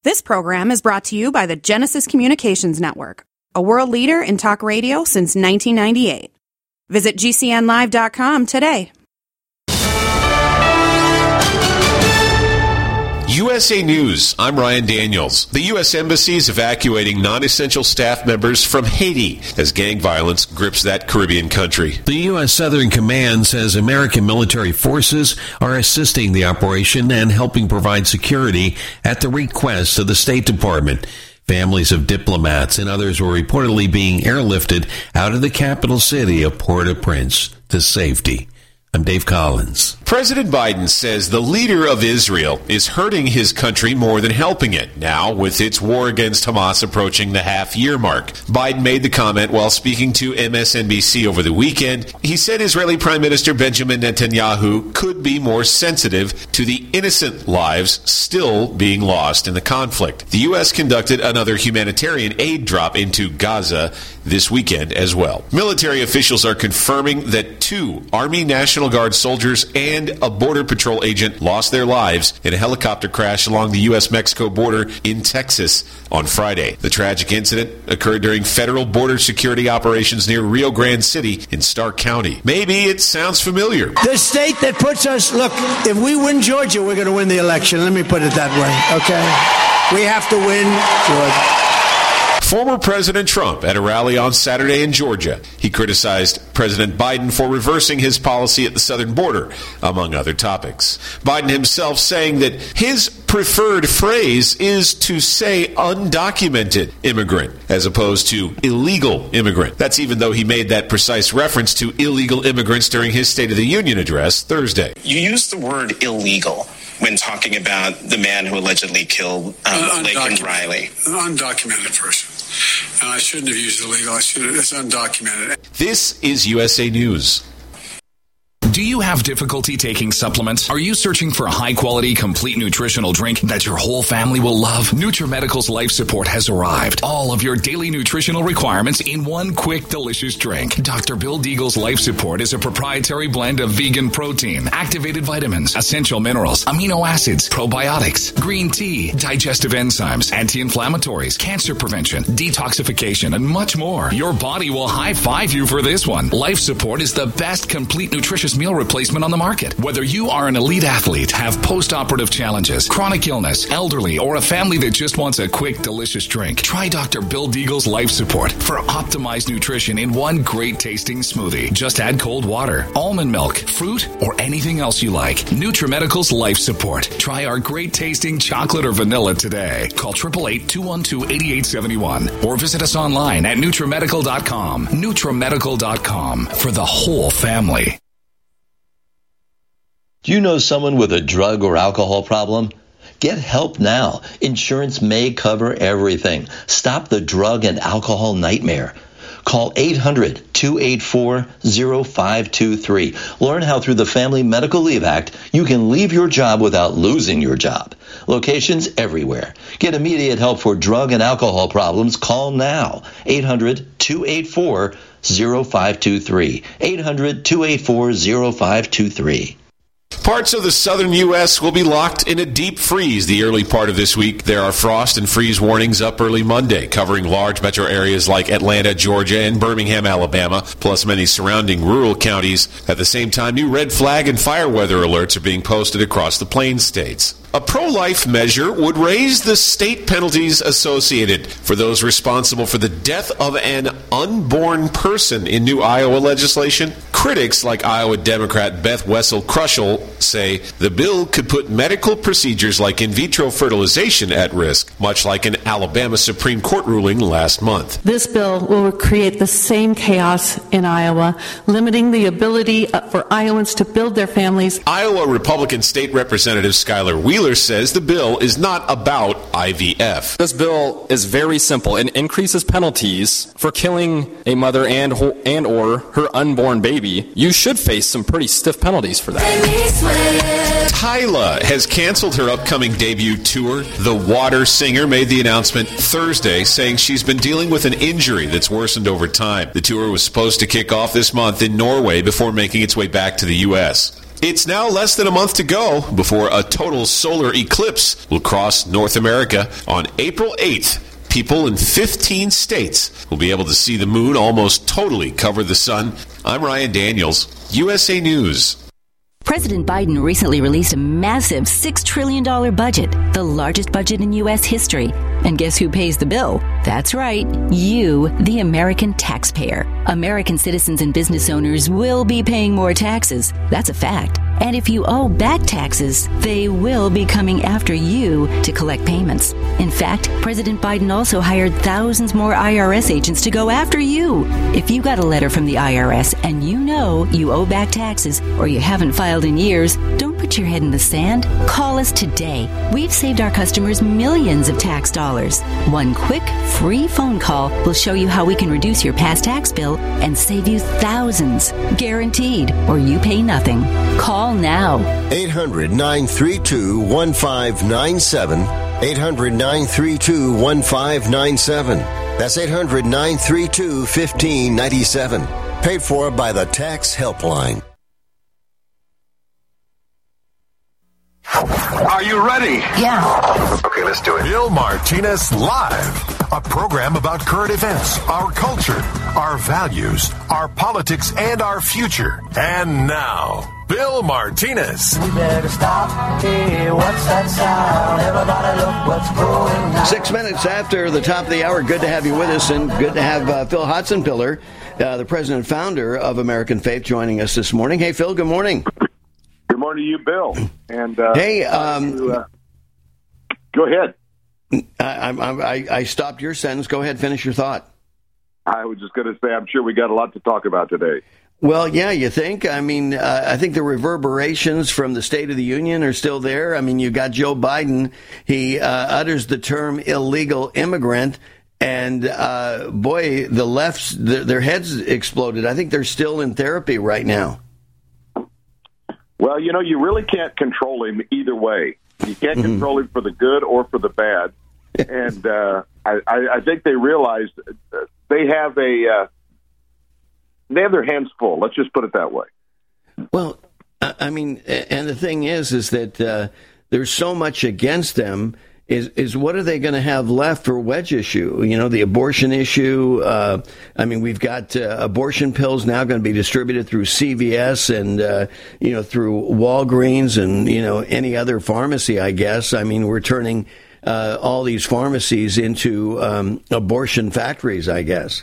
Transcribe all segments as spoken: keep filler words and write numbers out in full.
This program is brought to you by the Genesis Communications Network, a world leader in talk radio since nineteen ninety-eight. Visit G C N live dot com today. U S A News, I'm Ryan Daniels. The U S Embassy is evacuating non-essential staff members from Haiti as gang violence grips that Caribbean country. The U S Southern Command says American military forces are assisting the operation and helping provide security at the request of the State Department. Families of diplomats and others were reportedly being airlifted out of the capital city of Port-au-Prince to safety. I'm Dave Collins. President Biden says the leader of Israel is hurting his country more than helping it, now with its war against Hamas approaching the half-year mark. Biden made the comment while speaking to M S N B C over the weekend. He said Israeli Prime Minister Benjamin Netanyahu could be more sensitive to the innocent lives still being lost in the conflict. The U S conducted another humanitarian aid drop into Gaza this weekend as well. Military officials are confirming that two Army National Guard soldiers and a Border Patrol agent lost their lives in a helicopter crash along the U S Mexico border in Texas on Friday. The tragic incident occurred during federal border security operations near Rio Grande City in Stark County. Maybe it sounds familiar. The state that puts us, look, if we win Georgia, we're going to win the election. Let me put it that way, okay? We have to win Georgia. Former President Trump at a rally on Saturday in Georgia. He criticized President Biden for reversing his policy at the southern border, among other topics. Biden himself saying that his preferred phrase is to say undocumented immigrant as opposed to illegal immigrant. That's even though he made that precise reference to illegal immigrants during his State of the Union address Thursday. You used the word illegal when talking about the man who allegedly killed um, uh, Laken Riley. An undocumented person. And I shouldn't have used illegal. I should have. It's undocumented. This is U S A News. Do you have difficulty taking supplements? Are you searching for a high-quality, complete nutritional drink that your whole family will love? NutriMedical's Life Support has arrived. All of your daily nutritional requirements in one quick, delicious drink. Doctor Bill Deagle's Life Support is a proprietary blend of vegan protein, activated vitamins, essential minerals, amino acids, probiotics, green tea, digestive enzymes, anti-inflammatories, cancer prevention, detoxification, and much more. Your body will high-five you for this one. Life Support is the best complete nutritious meal replacement on the market. Whether you are an elite athlete, have post-operative challenges, chronic illness, elderly, or a family that just wants a quick, delicious drink, try Doctor Bill Deagle's Life Support for optimized nutrition in one great tasting smoothie. Just add cold water, almond milk, fruit, or anything else you like. NutriMedical's Life Support. Try our great tasting chocolate or vanilla today. Call eight eight eight, two one two, eight eight seven one or visit us online at NutriMedical dot com. NutriMedical dot com for the whole family. Do you know someone with a drug or alcohol problem? Get help now. Insurance may cover everything. Stop the drug and alcohol nightmare. Call eight hundred, two eight four, zero five two three. Learn how through the Family Medical Leave Act you can leave your job without losing your job. Locations everywhere. Get immediate help for drug and alcohol problems. Call now. eight hundred, two eight four, zero five two three. eight hundred, two eight four, zero five two three. Parts of the southern U S will be locked in a deep freeze the early part of this week. There are frost and freeze warnings up early Monday, covering large metro areas like Atlanta, Georgia, and Birmingham, Alabama, plus many surrounding rural counties. At the same time, new red flag and fire weather alerts are being posted across the Plains states. A pro-life measure would raise the state penalties associated for those responsible for the death of an unborn person in new Iowa legislation. Critics like Iowa Democrat Beth Wessel-Kruschel say the bill could put medical procedures like in vitro fertilization at risk, much like an Alabama Supreme Court ruling last month. This bill will create the same chaos in Iowa, limiting the ability for Iowans to build their families. Iowa Republican State Representative Skylar Wheeler says the bill is not about I V F. This bill is very simple. It increases penalties for killing a mother and and or her unborn baby. You should face some pretty stiff penalties for that. Tyla has canceled her upcoming debut tour. The Water singer made the announcement Thursday, saying she's been dealing with an injury that's worsened over time. The tour was supposed to kick off this month in Norway before making its way back to the U S It's now less than a month to go before a total solar eclipse will cross North America on April eighth. People in fifteen states will be able to see the moon almost totally cover the sun. I'm Ryan Daniels, U S A News. President Biden recently released a massive six trillion dollars budget, the largest budget in U S history. And guess who pays the bill? That's right, you, the American taxpayer. American citizens and business owners will be paying more taxes. That's a fact. And if you owe back taxes, they will be coming after you to collect payments. In fact, President Biden also hired thousands more I R S agents to go after you. If you got a letter from the I R S and you know you owe back taxes or you haven't filed in years, don't put your head in the sand. Call us today. We've saved our customers millions of tax dollars. One quick, free phone call will show you how we can reduce your past tax bill and save you thousands. Guaranteed, or you pay nothing. Call now. eight hundred, nine three two, one five nine seven. eight hundred, nine three two, one five nine seven. That's eight hundred, nine three two, one five nine seven. Paid for by the Tax Helpline. Are you ready? Yeah. Okay, let's do it. Bill Martinez Live, a program about current events, our culture, our values, our politics, and our future. And now, Bill Martinez. We better stop. Hey, what's that sound? Everybody look what's going on. Six minutes after the top of the hour. Good to have you with us, and good to have uh, Phil Hotzenpiller, uh, the president and founder of American Faith, joining us this morning. Hey, Phil, good morning. Good morning to you, Bill. And uh, hey, um, you, uh, go ahead. I, I, I stopped your sentence. Go ahead, finish your thought. I was just going to say, I'm sure we got a lot to talk about today. Well, yeah, you think? I mean, uh, I think the reverberations from the State of the Union are still there. I mean, you got Joe Biden. He uh, utters the term illegal immigrant. And, uh, boy, the left's, the, their heads exploded. I think they're still in therapy right now. Well, you know, you really can't control him either way. You can't mm-hmm. control him for the good or for the bad. And uh, I, I think they realize they have a uh, they have their hands full. Let's just put it that way. Well, I mean, and the thing is, is that uh, there's so much against them. Is is what are they going to have left for wedge issue? You know, the abortion issue. Uh, I mean, we've got uh, abortion pills now going to be distributed through C V S and, uh, you know, through Walgreens and, you know, any other pharmacy, I guess. I mean, we're turning uh, all these pharmacies into um, abortion factories, I guess.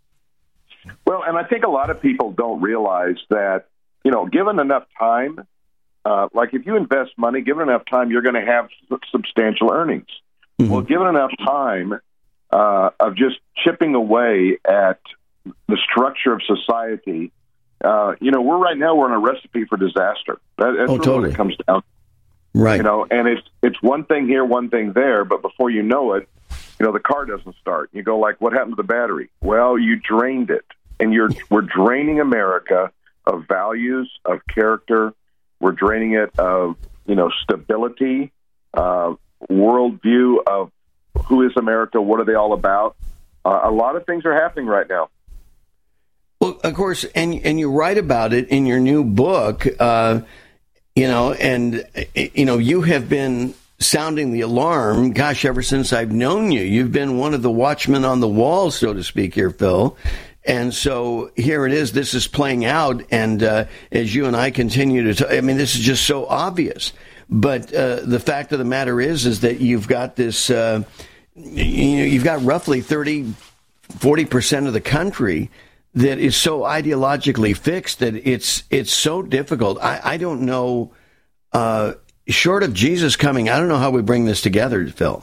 Well, and I think a lot of people don't realize that, you know, given enough time, Uh, like if you invest money, given enough time, you're going to have substantial earnings. Mm-hmm. Well, given enough time uh, of just chipping away at the structure of society, uh, you know, we're right now we're on a recipe for disaster. That, that's oh, really totally. what it comes down to. Right. You know, and it's it's one thing here, one thing there, but before you know it, you know, the car doesn't start. You go like, what happened to the battery? Well, you drained it, and you're we're draining America of values, of character. We're draining it of, you know, stability, uh, worldview of who is America, what are they all about. Uh, a lot of things are happening right now. Well, of course, and and you write about it in your new book, uh, you know, and, you know, you have been sounding the alarm, gosh, ever since I've known you. You've been one of the watchmen on the wall, so to speak here, Phil. And so here it is. This is playing out. And uh, as you and I continue to, t- I mean, this is just so obvious. But uh, the fact of the matter is, is that you've got this, uh, you know, you've got roughly thirty, forty percent of the country that is so ideologically fixed that it's it's so difficult. I, I don't know, uh, short of Jesus coming, I don't know how we bring this together, Phil.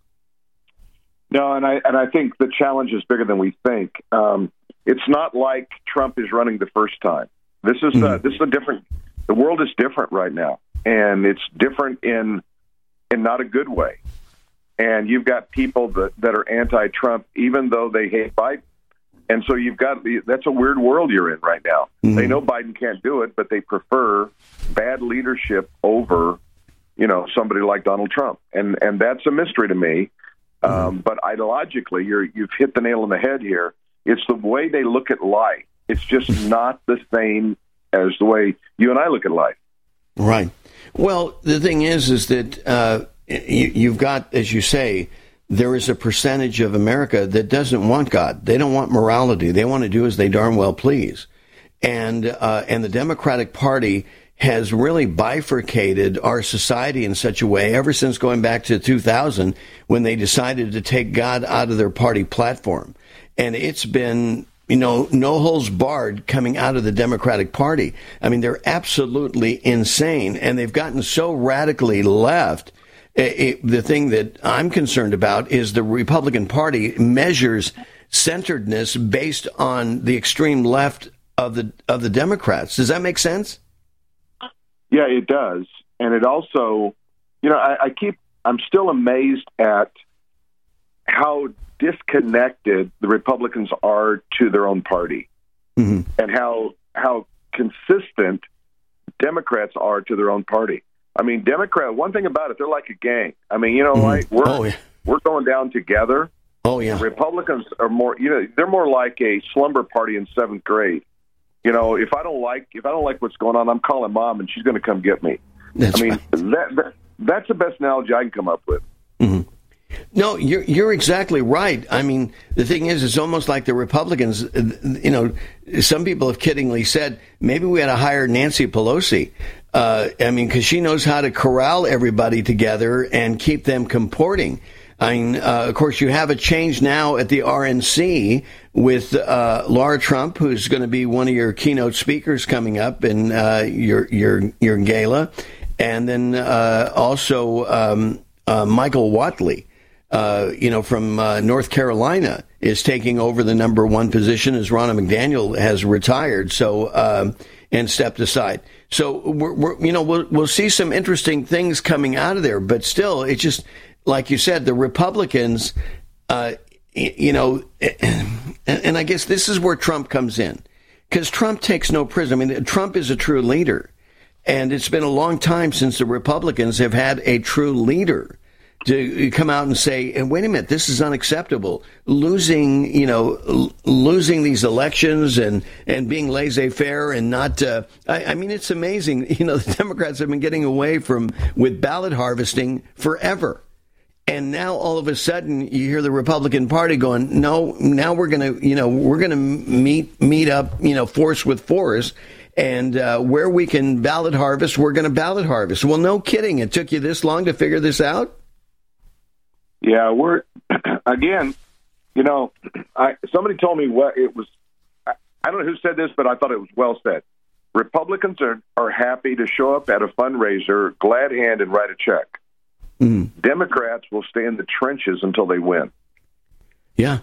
No, and I and I think the challenge is bigger than we think. Um, it's not like Trump is running the first time. This is mm-hmm. uh, this is a different. The world is different right now, and it's different in in not a good way. And you've got people that, that are anti-Trump, even though they hate Biden. And so you've got that's a weird world you're in right now. Mm-hmm. They know Biden can't do it, but they prefer bad leadership over, you know, somebody like Donald Trump, and and that's a mystery to me. Um, but ideologically, you're, you've hit the nail on the head here. It's the way they look at life. It's just not the same as the way you and I look at life. Right. Well, the thing is, is that uh, you, you've got, as you say, there is a percentage of America that doesn't want God. They don't want morality. They want to do as they darn well please. And uh, and the Democratic Party has really bifurcated our society in such a way ever since going back to two thousand when they decided to take God out of their party platform. And it's been, you know, no holds barred coming out of the Democratic Party. I mean, they're absolutely insane, and they've gotten so radically left. It, it, the thing that I'm concerned about is the Republican Party measures centeredness based on the extreme left of the of the Democrats. Does that make sense? Yeah, it does. And it also, you know, I, I keep, I'm still amazed at how disconnected the Republicans are to their own party, mm-hmm. and how how consistent Democrats are to their own party. I mean, Democrat, one thing about it, they're like a gang. I mean, you know, mm-hmm. like we're, oh, yeah. we're going down together. Oh, yeah. Republicans are more, you know, they're more like a slumber party in seventh grade. You know, if I don't like if I don't like what's going on, I'm calling mom, and she's going to come get me. That's I mean, right. that, that that's the best analogy I can come up with. Mm-hmm. No, you're you're exactly right. I mean, the thing is, it's almost like the Republicans. You know, some people have kiddingly said maybe we had to hire Nancy Pelosi. Uh, I mean, because she knows how to corral everybody together and keep them comporting. I mean, uh, of course, you have a change now at the R N C with uh, Laura Trump, who's going to be one of your keynote speakers coming up in uh, your your your gala, and then uh, also um, uh, Michael Whatley, uh, you know, from uh, North Carolina, is taking over the number one position as Ronna McDaniel has retired, so um, and stepped aside. So we're, we're you know we'll we'll see some interesting things coming out of there, but still, it's just. Like you said, the Republicans, uh, you know, and, and I guess this is where Trump comes in, because Trump takes no prisoners. I mean, Trump is a true leader, and it's been a long time since the Republicans have had a true leader to come out and say, wait a minute, this is unacceptable. Losing, you know, l- losing these elections and, and being laissez-faire and not, uh, I, I mean, it's amazing. You know, the Democrats have been getting away from with ballot harvesting forever. And now all of a sudden you hear the Republican Party going, no, now we're going to, you know, we're going to meet, meet up, you know, force with force. And uh, where we can ballot harvest, we're going to ballot harvest. Well, no kidding. It took you this long to figure this out? Yeah, we're, again, you know, I, somebody told me what it was. I, I don't know who said this, but I thought it was well said. Republicans are, are happy to show up at a fundraiser, glad hand, and write a check. Mm-hmm. Democrats will stay in the trenches until they win. Yeah,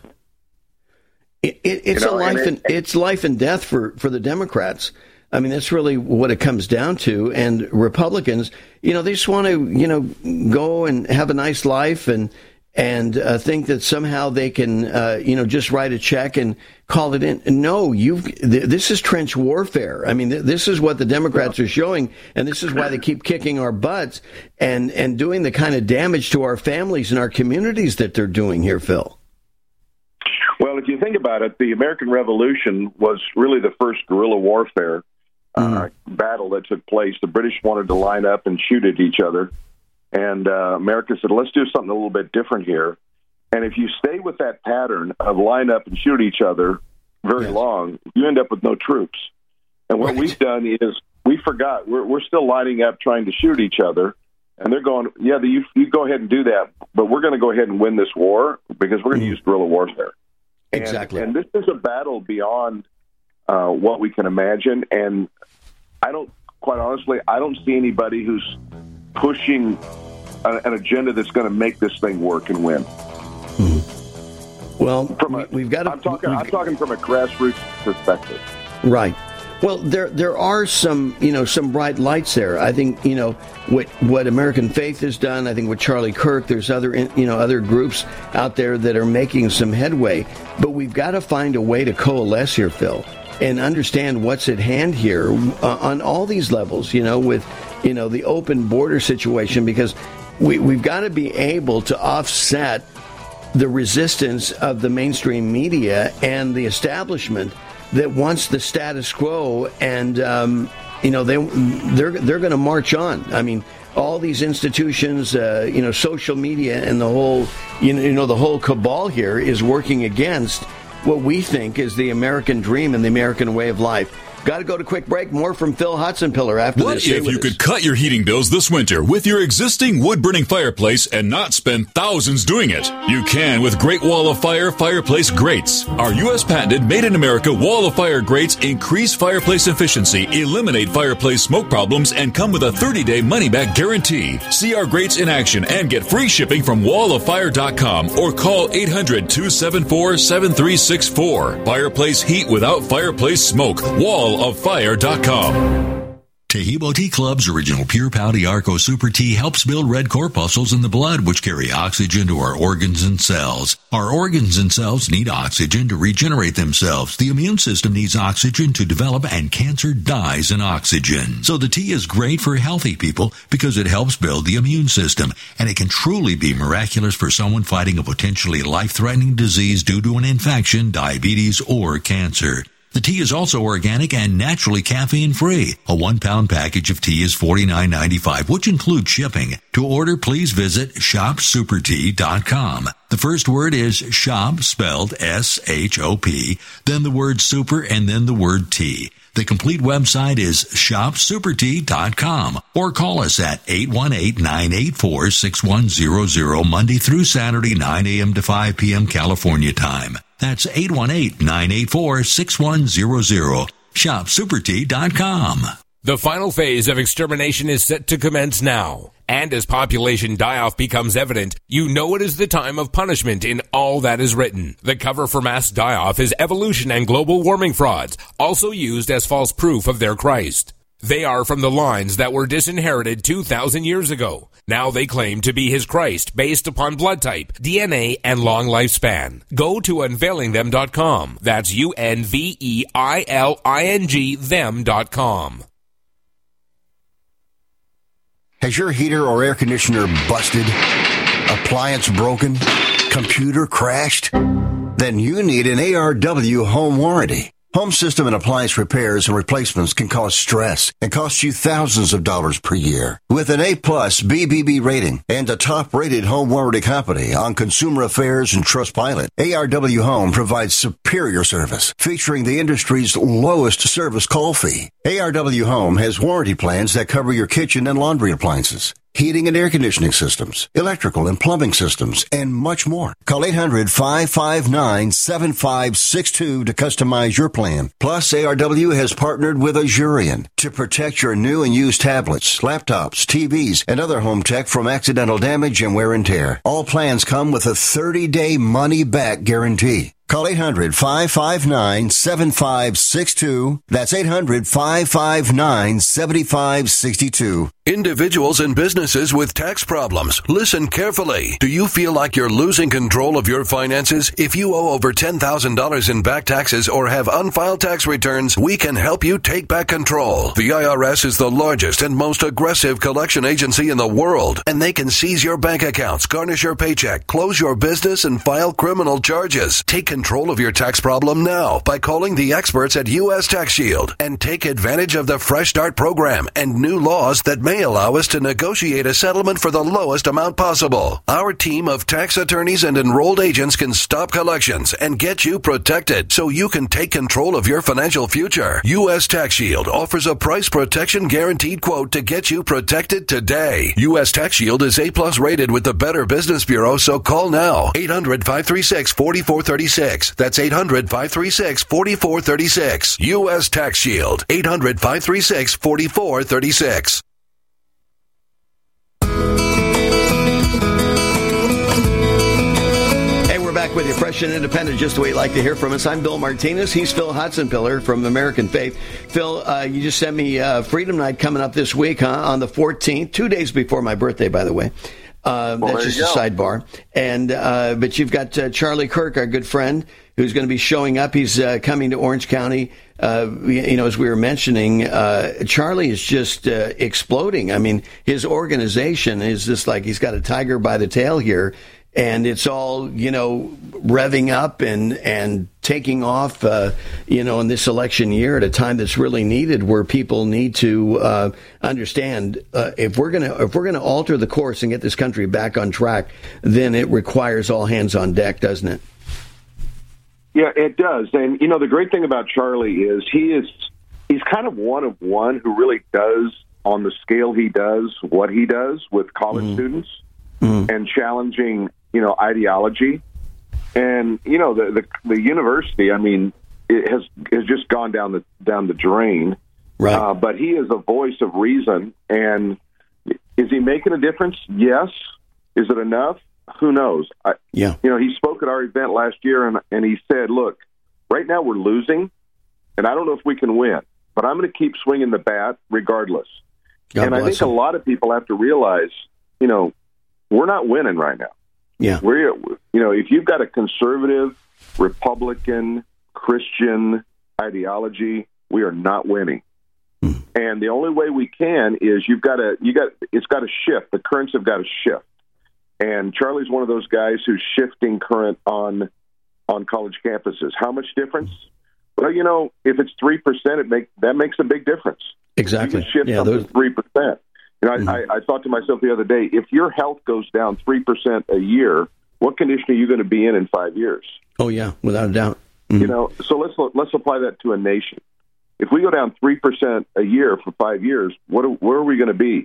it, it, it's you know, a life and, and it's life and death for, for the Democrats. I mean, that's really what it comes down to. And Republicans, you know, they just want to, you know, go and have a nice life and and uh, think that somehow they can, uh, you know, just write a check and call it in. No, you've th- this is trench warfare. I mean, th- this is what the Democrats are showing, and this is why they keep kicking our butts and, and doing the kind of damage to our families and our communities that they're doing here, Phil. Well, if you think about it, the American Revolution was really the first guerrilla warfare uh, mm-hmm. battle that took place. The British wanted to line up and shoot at each other. And uh, America said, let's do something a little bit different here. And if you stay with that pattern of line up and shoot each other very yes. long, you end up with no troops. And what right. we've done is we forgot. We're, we're still lining up trying to shoot each other. And they're going, yeah, the, you, you go ahead and do that, but we're going to go ahead and win this war because we're going to mm-hmm. use guerrilla warfare. And, exactly. And this is a battle beyond uh, what we can imagine. And I don't, quite honestly, I don't see anybody who's pushing an agenda that's going to make this thing work and win. Mm-hmm. Well, from a, we've got. To, I'm talking. I'm talking from a grassroots perspective. Right. Well, there there are some you know some bright lights there. I think you know what what American Faith has done. I think with Charlie Kirk, there's other you know other groups out there that are making some headway. But we've got to find a way to coalesce here, Phil, and understand what's at hand here uh, on all these levels. You know, with you know the open border situation, because we we've got to be able to offset the resistance of the mainstream media and the establishment that wants the status quo and um, you know, they they're they're going to march on. I mean, all these institutions, uh, you know, social media, and the whole, you know, you know, the whole cabal here is working against what we think is the American dream and the American way of life. Got to go to quick break. More from Phil Hotzenpiller after what this. What if you us. could cut your heating bills this winter with your existing wood-burning fireplace and not spend thousands doing it? You can with Great Wall of Fire fireplace grates. Our U S patented made-in-America Wall of Fire grates increase fireplace efficiency, eliminate fireplace smoke problems, and come with a thirty-day money-back guarantee. See our grates in action and get free shipping from wall of fire dot com or call eight hundred, two seven four, seven three six four. Fireplace heat without fireplace smoke. wall of fire dot com. Tahibo Tea Club's original Pure Pouty Arco Super Tea helps build red corpuscles in the blood, which carry oxygen to our organs and cells. Our organs and cells need oxygen to regenerate themselves. The immune system needs oxygen to develop, and cancer dies in oxygen. So the tea is great for healthy people because it helps build the immune system, and it can truly be miraculous for someone fighting a potentially life-threatening disease due to an infection, diabetes, or cancer. The tea is also organic and naturally caffeine-free. A one-pound package of tea is forty-nine ninety-five, which includes shipping. To order, please visit shop super tea dot com. The first word is shop, spelled S H O P, then the word super, and then the word tea. The complete website is shop super tea dot com, or call us at eight one eight, nine eight four, six one zero zero Monday through Saturday, nine a.m. to five p.m. California time. That's eight one eight, nine eight four, six one zero zero. shop super tea dot com. The final phase of extermination is set to commence now. And as population die-off becomes evident, you know it is the time of punishment in all that is written. The cover for mass die-off is evolution and global warming frauds, also used as false proof of their Christ. They are from the lines that were disinherited two thousand years ago. Now they claim to be his Christ based upon blood type, D N A, and long lifespan. Go to unveiling them dot com. That's U N V E I L I N G them dot com. Has your heater or air conditioner busted? Appliance broken? Computer crashed? Then you need an A R W home warranty. Home system and appliance repairs and replacements can cause stress and cost you thousands of dollars per year. With an A-plus B B B rating and a top-rated home warranty company on Consumer Affairs and Trustpilot, A R W Home provides superior service, featuring the industry's lowest service call fee. A R W Home has warranty plans that cover your kitchen and laundry appliances, heating and air conditioning systems, electrical and plumbing systems, and much more. Call eight hundred, five five nine, seven five six two to customize your plan. Plus, A R W has partnered with Azurion to protect your new and used tablets, laptops, T Vs, and other home tech from accidental damage and wear and tear. All plans come with a thirty-day money-back guarantee. Call eight hundred, five five nine, seven five six two. That's eight hundred, five five nine, seven five six two. Individuals and businesses with tax problems, listen carefully. Do you feel like you're losing control of your finances? If you owe over ten thousand dollars in back taxes or have unfiled tax returns, we can help you take back control. The I R S is the largest and most aggressive collection agency in the world, and they can seize your bank accounts, garnish your paycheck, close your business, and file criminal charges. Take control of your tax problem now by calling the experts at U S Tax Shield and take advantage of the Fresh Start program and new laws that may allow us to negotiate a settlement for the lowest amount possible. Our team of tax attorneys and enrolled agents can stop collections and get you protected so you can take control of your financial future. U S Tax Shield offers a price protection guaranteed quote to get you protected today. U S Tax Shield is A-plus rated with the Better Business Bureau, so call now. eight hundred, five three six, four four three six. That's eight hundred, five three six, four four three six. U S Tax Shield. eight hundred, five three six, four four three six. Back with you, fresh and independent, just the way you like to hear from us. I'm Bill Martinez. He's Phil Hotzenpiller from American Faith. Phil, uh, you just sent me uh, Freedom Night coming up this week, huh? On the fourteenth, two days before my birthday, by the way. Uh, well, that's just a sidebar. And uh, but you've got uh, Charlie Kirk, our good friend, who's going to be showing up. He's uh, coming to Orange County. Uh, you know, as we were mentioning, uh, Charlie is just uh, exploding. I mean, his organization is just like he's got a tiger by the tail here. and it's all, you know, revving up and and taking off, uh, you know, in this election year at a time that's really needed, where people need to uh, understand uh, if we're gonna if we're gonna alter the course and get this country back on track, then it requires all hands on deck, doesn't it? Yeah, it does. And you know, the great thing about Charlie is he is he's kind of one of one who really does, on the scale he does, what he does with college mm. students. Mm. And challenging, you know, ideology, and you know the, the the university. I mean, it has has just gone down the down the drain. Right. Uh, but he is a voice of reason, and is he making a difference? Yes. Is it enough? Who knows? I, yeah. You know, he spoke at our event last year, and and he said, "Look, right now we're losing, and I don't know if we can win, but I'm going to keep swinging the bat regardless." God and I think him. a lot of people have to realize, you know, we're not winning right now. Yeah. We're, you know, if you've got a conservative, Republican, Christian ideology, we are not winning. Mm. And the only way we can is you've got to, you got, it's got to shift. The currents have got to shift. And Charlie's one of those guys who's shifting current on, on college campuses. How much difference? Well, you know, if it's three percent, it make, that makes a big difference. Exactly. You can shift yeah, something those... three percent. You know, mm-hmm. I, I, I thought to myself the other day, if your health goes down three percent a year, what condition are you going to be in in five years? Oh, yeah, without a doubt. Mm-hmm. You know, so let's let's apply that to a nation. If we go down three percent a year for five years, what are, where are we going to be?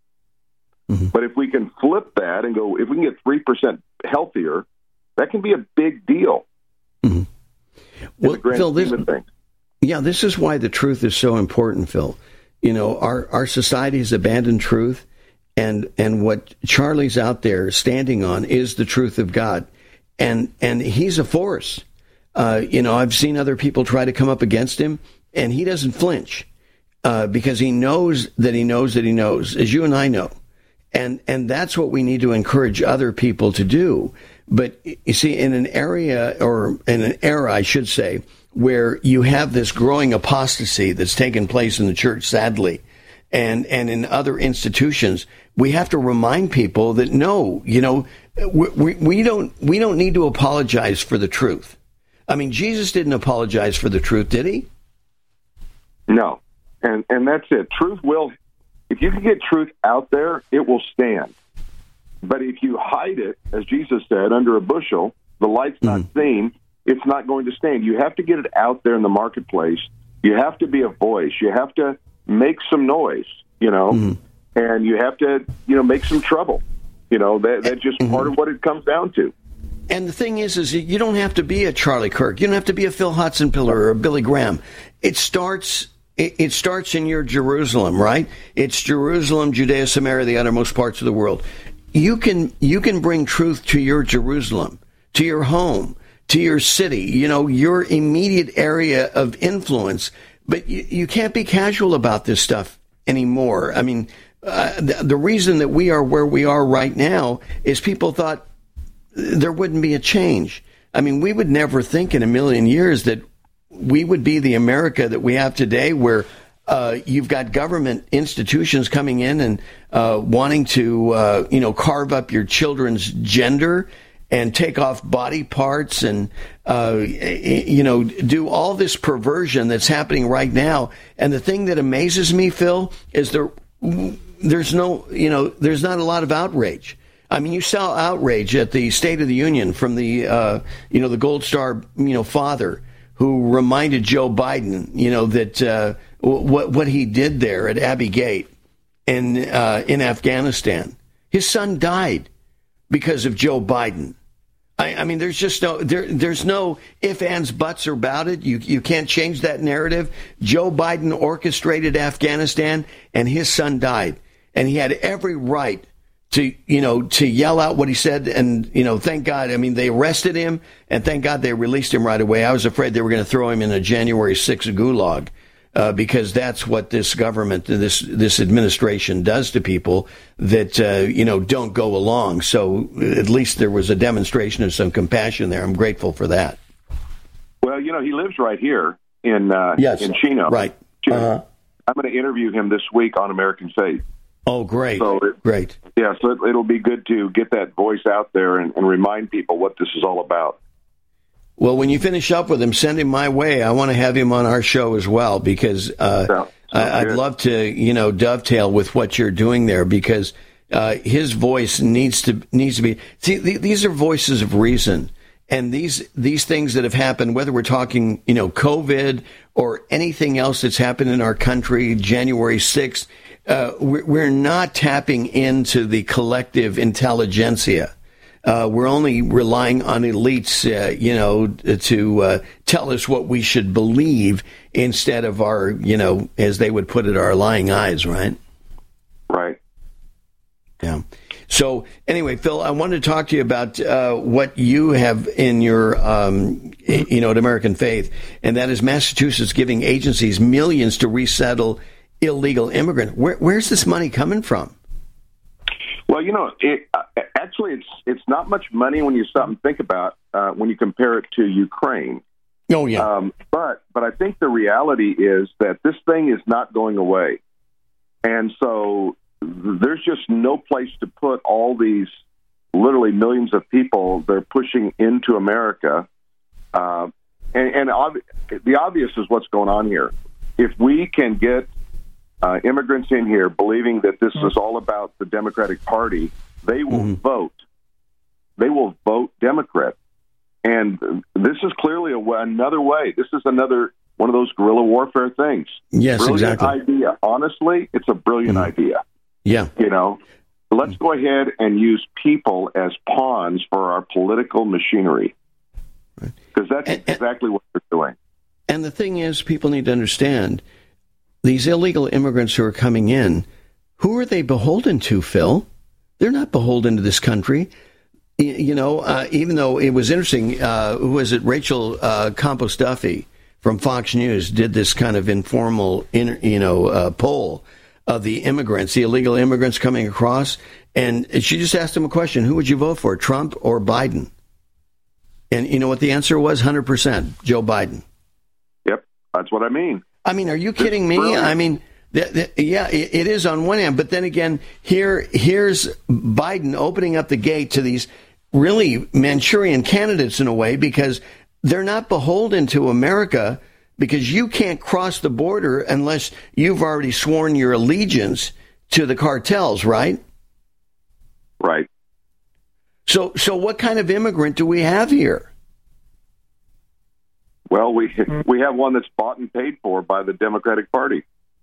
Mm-hmm. But if we can flip that and go, if we can get three percent healthier, that can be a big deal. Mm-hmm. Well, Phil, this, thing. yeah, this is why the truth is so important, Phil. You know, our, our society has abandoned truth, and and what Charlie's out there standing on is the truth of God, and and he's a force. Uh, you know, I've seen other people try to come up against him, and he doesn't flinch uh, because he knows that he knows that he knows, as you and I know, and and that's what we need to encourage other people to do. But you see, in an area or in an era, I should say, where you have this growing apostasy that's taken place in the church, sadly, and and in other institutions, we have to remind people that no, you know, we, we, we don't we don't need to apologize for the truth. I mean, Jesus didn't apologize for the truth, did he? No, and and that's it. Truth will, if you can get truth out there, it will stand. But if you hide it, as Jesus said, under a bushel, the light's not mm. seen. It's not going to stand. You have to get it out there in the marketplace. You have to be a voice. You have to make some noise, you know, mm-hmm. and you have to, you know, make some trouble. You know, that, that's just mm-hmm. part of what it comes down to. And the thing is, is you don't have to be a Charlie Kirk. You don't have to be a Phil Hotzenpiller or a Billy Graham. It starts, it, it starts in your Jerusalem, right? It's Jerusalem, Judea, Samaria, the uttermost parts of the world. You can, you can bring truth to your Jerusalem, to your home, to your city, you know, your immediate area of influence. But you, you can't be casual about this stuff anymore. I mean, uh, the, the reason that we are where we are right now is people thought there wouldn't be a change. I mean, we would never think in a million years that we would be the America that we have today, where uh, you've got government institutions coming in and uh, wanting to, uh, you know, carve up your children's gender and take off body parts and, uh, you know, do all this perversion that's happening right now. And the thing that amazes me, Phil, is there, there's no, you know, there's not a lot of outrage. I mean, you saw outrage at the State of the Union from the, uh, you know, the Gold Star, you know, father who reminded Joe Biden, you know, that uh, what what he did there at Abbey Gate in uh, in Afghanistan. His son died because of Joe Biden. I, I mean, there's just no there. There's no ifs, ands, buts about it. You you can't change that narrative. Joe Biden orchestrated Afghanistan, and his son died, and he had every right to, you know, to yell out what he said. And, you know, thank God. I mean, they arrested him, and thank God they released him right away. I was afraid they were going to throw him in a January sixth gulag. Uh, because that's what this government, this this administration does to people that, uh, you know, don't go along. So at least there was a demonstration of some compassion there. I'm grateful for that. Well, you know, he lives right here in uh, yes, in Chino. Right. Chino. Uh-huh. I'm going to interview him this week on American Faith. Oh, great. So it, great. Yeah, so it, it'll be good to get that voice out there and, and remind people what this is all about. Well, when you finish up with him, send him my way. I want to have him on our show as well because uh, yeah, I, I'd love to, you know, dovetail with what you're doing there because uh, his voice needs to needs to be. See, th- these are voices of reason, and these these things that have happened, whether we're talking, you know, COVID or anything else that's happened in our country, January sixth, uh, we're, we're not tapping into the collective intelligentsia. Uh, we're only relying on elites, uh, you know, to uh, tell us what we should believe instead of our, you know, as they would put it, our lying eyes, right? Right. Yeah. So anyway, Phil, I wanted to talk to you about uh, what you have in your, um, you know, at American Faith, and that is Massachusetts giving agencies millions to resettle illegal immigrants. Where, where's this money coming from? Well, you know, it, uh, actually, it's it's not much money when you stop and think about uh, when you compare it to Ukraine. Oh, yeah. Um, but but I think the reality is that this thing is not going away, and so there's just no place to put all these literally millions of people they're pushing into America. Uh, and and ob- the obvious is what's going on here. If we can get Uh, immigrants in here believing that this is all about the Democratic Party, they will mm-hmm. vote. They will vote Democrat. And this is clearly a, another way. This is another one of those guerrilla warfare things. Yes, brilliant exactly. idea. Honestly, it's a brilliant mm-hmm. idea. Yeah. You know, let's go ahead and use people as pawns for our political machinery. Because that's and, exactly what they're doing. And the thing is, people need to understand, these illegal immigrants who are coming in, who are they beholden to, Phil? They're not beholden to this country. You know, uh, even though it was interesting, uh, who was it? Rachel uh, Campos Duffy from Fox News did this kind of informal, in, you know, uh, poll of the immigrants, the illegal immigrants coming across. And she just asked them a question: who would you vote for, Trump or Biden? And you know what the answer was? one hundred percent Joe Biden. Yep, that's what I mean. I mean, are you kidding me? I mean, th- th- yeah, it, it is on one hand. But then again, here, here's Biden opening up the gate to these really Manchurian candidates in a way, because they're not beholden to America, because you can't cross the border unless you've already sworn your allegiance to the cartels, right? Right. So, so what kind of immigrant do we have here? Well, we we have one that's bought and paid for by the Democratic Party.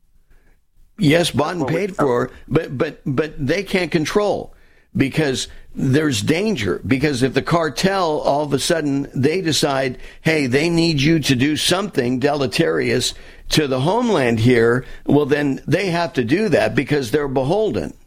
Yes, bought and paid for, but but but they can't control, because there's danger. Because if the cartel all of a sudden they decide, hey, they need you to do something deleterious to the homeland here, well, then they have to do that because they're beholden.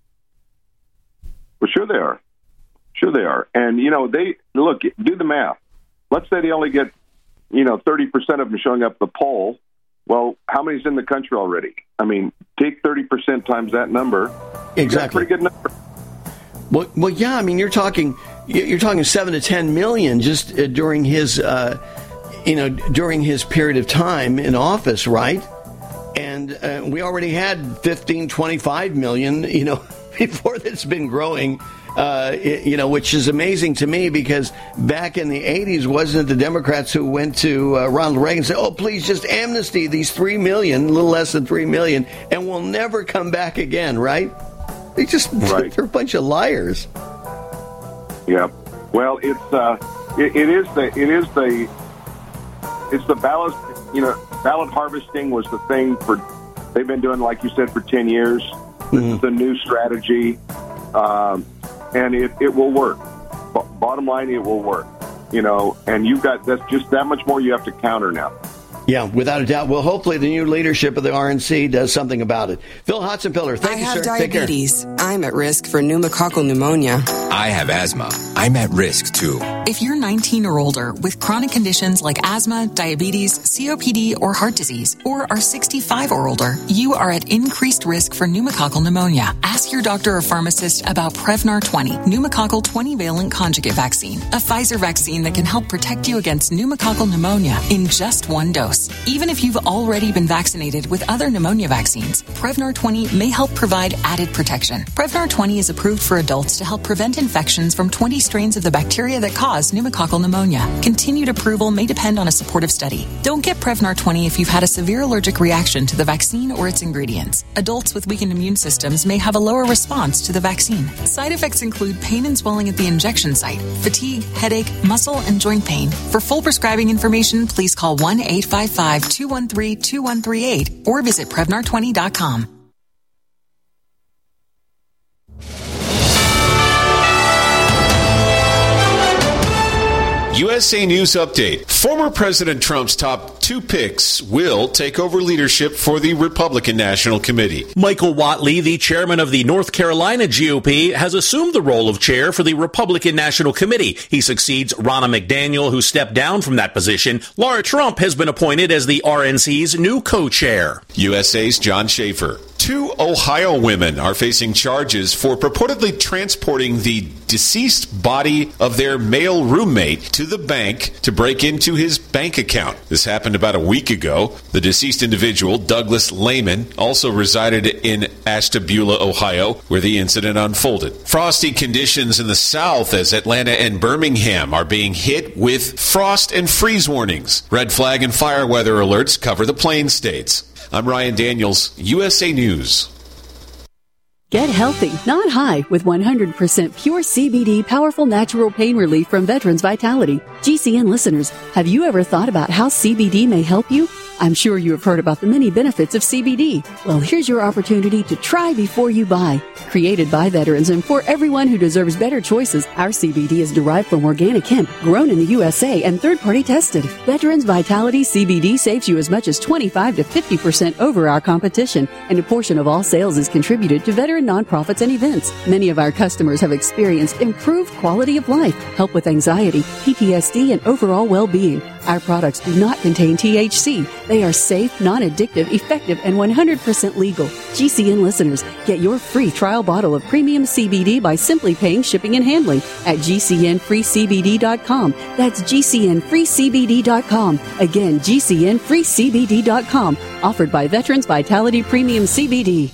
Well, sure they are. Sure they are. And, you know, they look, do the math. Let's say they only get, you know, thirty percent of them showing up at the poll. Well, how many's in the country already? I mean, take thirty percent times that number. Exactly. That's a pretty good number. Well, well, yeah. I mean, you're talking, you're talking seven to ten million just uh, during his, uh, you know, during his period of time in office, right? And uh, we already had fifteen, twenty-five million, you know, before that's been growing. Uh, you know, which is amazing to me, because back in the eighties, wasn't it the Democrats who went to uh, Ronald Reagan and said, oh, please just amnesty these three million, a little less than three million, and we'll never come back again, right? They just, right. They're a bunch of liars. Yeah. Well, it's, uh, it, it is the, it is the, it's the ballot, you know, ballot harvesting was the thing for, they've been doing, like you said, for ten years. This mm-hmm. is the new strategy. Um, And it, it will work. B- bottom line, it will work. You know, and you've got that's just that much more you have to counter now. Yeah, without a doubt. Well, hopefully the new leadership of the R N C does something about it. Phil Hotzenpiller, thank I you, have sir. diabetes. I'm at risk for pneumococcal pneumonia. I have asthma. I'm at risk, too. If you're nineteen or older with chronic conditions like asthma, diabetes, C O P D, or heart disease, or are sixty-five or older, you are at increased risk for pneumococcal pneumonia. Ask your doctor or pharmacist about Prevnar twenty, pneumococcal twenty-valent conjugate vaccine, a Pfizer vaccine that can help protect you against pneumococcal pneumonia in just one dose. dose. Even if you've already been vaccinated with other pneumonia vaccines, Prevnar twenty may help provide added protection. Prevnar twenty is approved for adults to help prevent infections from twenty strains of the bacteria that cause pneumococcal pneumonia. Continued approval may depend on a supportive study. Don't get Prevnar twenty if you've had a severe allergic reaction to the vaccine or its ingredients. Adults with weakened immune systems may have a lower response to the vaccine. Side effects include pain and swelling at the injection site, fatigue, headache, muscle, and joint pain. For full prescribing information, please call one eight five five, two one three, two one three eight or visit Prevnar twenty dot com. U S A News Update. Former President Trump's top two picks will take over leadership for the Republican National Committee. Michael Whatley, the chairman of the North Carolina G O P, has assumed the role of chair for the Republican National Committee. He succeeds Ronna McDaniel, who stepped down from that position. Laura Trump has been appointed as the R N C's new co-chair. U S A's John Schaefer. Two Ohio women are facing charges for purportedly transporting the deceased body of their male roommate to the bank to break into his bank account. This happened about a week ago. The deceased individual, Douglas Lehman, also resided in Ashtabula, Ohio, where the incident unfolded. Frosty conditions in the south as Atlanta and Birmingham are being hit with frost and freeze warnings. Red flag and fire weather alerts cover the Plain States. I'm Ryan Daniels, U S A News. Get healthy, not high, with one hundred percent pure C B D powerful natural pain relief from Veterans Vitality. G C N listeners, have you ever thought about how C B D may help you? I'm sure you have heard about the many benefits of C B D. Well, here's your opportunity to try before you buy. Created by veterans and for everyone who deserves better choices, our C B D is derived from organic hemp, grown in the U S A and third-party tested. Veterans Vitality C B D saves you as much as twenty-five to fifty percent over our competition, and a portion of all sales is contributed to veteran nonprofits and events. Many of our customers have experienced improved quality of life, help with anxiety, P T S D, and overall well-being. Our products do not contain T H C. They are safe, non-addictive, effective, and one hundred percent legal. G C N listeners, get your free trial bottle of premium C B D by simply paying shipping and handling at G C N free C B D dot com. That's G C N free C B D dot com. Again, G C N free C B D dot com. Offered by Veterans Vitality Premium C B D.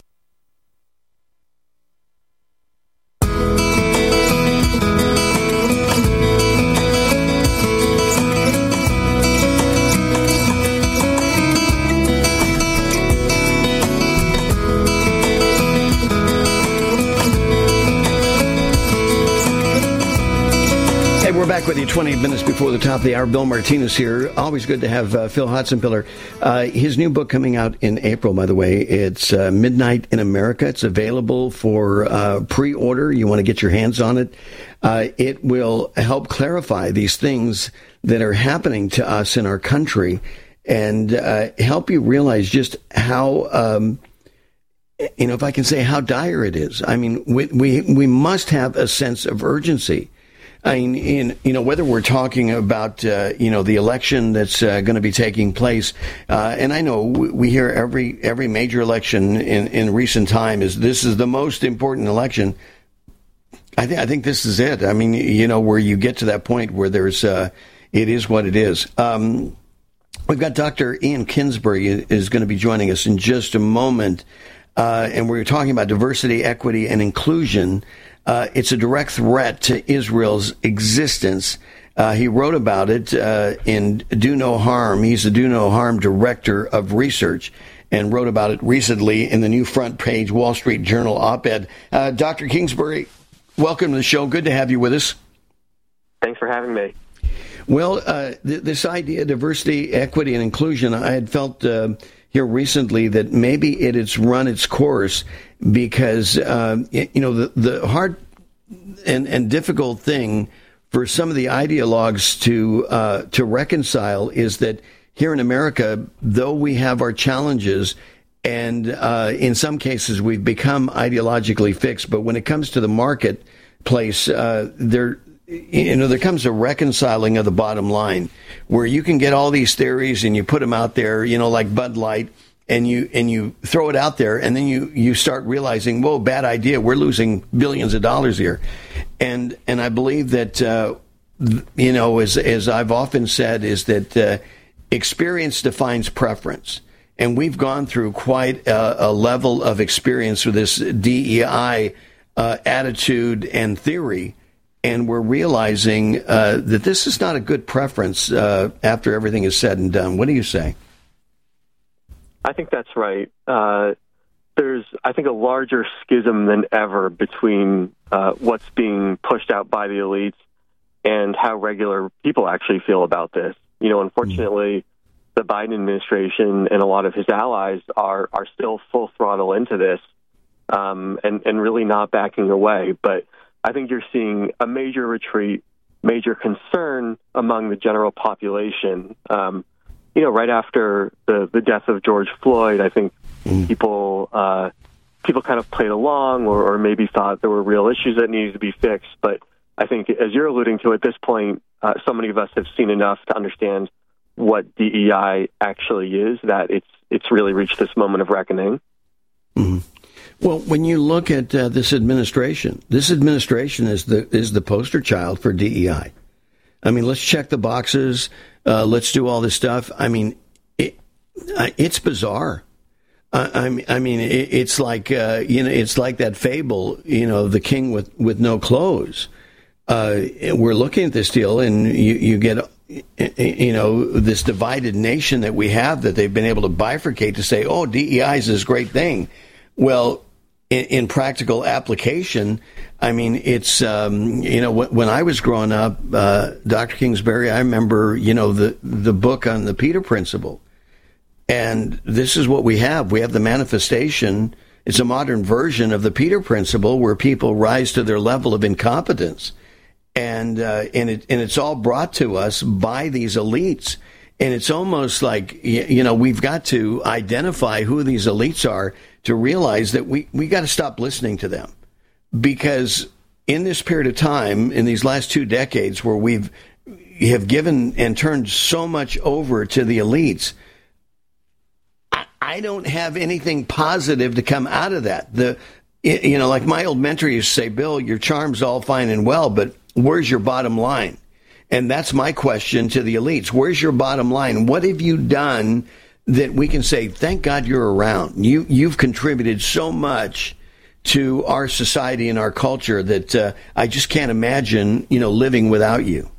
We're back with you twenty minutes before the top of the hour. Bill Martinez here. Always good to have uh, Phil Hotzenpiller. Uh, his new book coming out in April, by the way. It's uh, Midnight in America. It's available for uh, pre-order. You want to get your hands on it. Uh, it will help clarify these things that are happening to us in our country and uh, help you realize just how, um, you know, if I can say how dire it is. I mean, we we, we must have a sense of urgency. I mean, in, you know, whether we're talking about, uh, you know, the election that's uh, going to be taking place, uh, and I know we hear every every major election in, in recent time is this is the most important election. I think I think this is it. I mean, you know, where you get to that point where there's, uh, it is what it is. Um, we've got Doctor Ian Kinsbury is going to be joining us in just a moment, uh, and we're talking about diversity, equity, and inclusion. Uh, it's a direct threat to Israel's existence. Uh, he wrote about it uh, in Do No Harm. He's the Do No Harm director of research and wrote about it recently in the new front page Wall Street Journal op-ed. Uh, Doctor Kingsbury, welcome to the show. Good to have you with us. Thanks for having me. Well, uh, th- this idea, diversity, equity, and inclusion, I had felt uh, here recently that maybe it has run its course because, uh, you know, the, the hard and, and difficult thing for some of the ideologues to uh, to reconcile is that here in America, though we have our challenges, and uh, in some cases we've become ideologically fixed, but when it comes to the marketplace, uh, there, you know, there comes a reconciling of the bottom line where you can get all these theories and you put them out there, you know, like Bud Light. And you and you throw it out there, and then you, you start realizing, whoa, bad idea. We're losing billions of dollars here, and and I believe that uh, you know, as as I've often said, is that uh, experience defines preference. And we've gone through quite a, a level of experience with this D E I uh, attitude and theory. And we're realizing uh, that this is not a good preference uh, after everything is said and done. What do you say? I think that's right. Uh, there's, I think, a larger schism than ever between uh, what's being pushed out by the elites and how regular people actually feel about this. You know, unfortunately, mm-hmm. the Biden administration and a lot of his allies are, are still full throttle into this um, and, and really not backing away. But I think you're seeing a major retreat, major concern among the general population. Um, you know, right after the, the death of George Floyd, I think mm. people uh, people kind of played along or, or maybe thought there were real issues that needed to be fixed. But I think, as you're alluding to at this point, uh, so many of us have seen enough to understand what D E I actually is, that it's it's really reached this moment of reckoning. Mm. Well, when you look at uh, this administration, this administration is the is the poster child for D E I. I mean, let's check the boxes. Uh, let's do all this stuff. I mean, it, it's bizarre. I, I mean, it, it's like uh, you know, it's like that fable, you know, the king with, with no clothes. Uh, we're looking at this deal, and you, you get, you know, this divided nation that we have that they've been able to bifurcate to say, oh, D E I is this great thing. Well, in, in practical application, I mean, it's, um, you know, when, when I was growing up, uh, Doctor Kingsbury, I remember, you know, the, the book on the Peter Principle. And this is what we have. We have the manifestation. It's a modern version of the Peter Principle where people rise to their level of incompetence. And, uh, and it, and it's all brought to us by these elites. And it's almost like, you know, we've got to identify who these elites are to realize that we, we got to stop listening to them. Because in this period of time, in these last two decades where we've have given and turned so much over to the elites, I, I don't have anything positive to come out of that. The, you know, like my old mentor used to say, Bill, your charm's all fine and well, but where's your bottom line? And that's my question to the elites. Where's your bottom line? What have you done that we can say, thank God you're around? You, you've contributed so much to our society and our culture that uh, I just can't imagine, you know, living without you.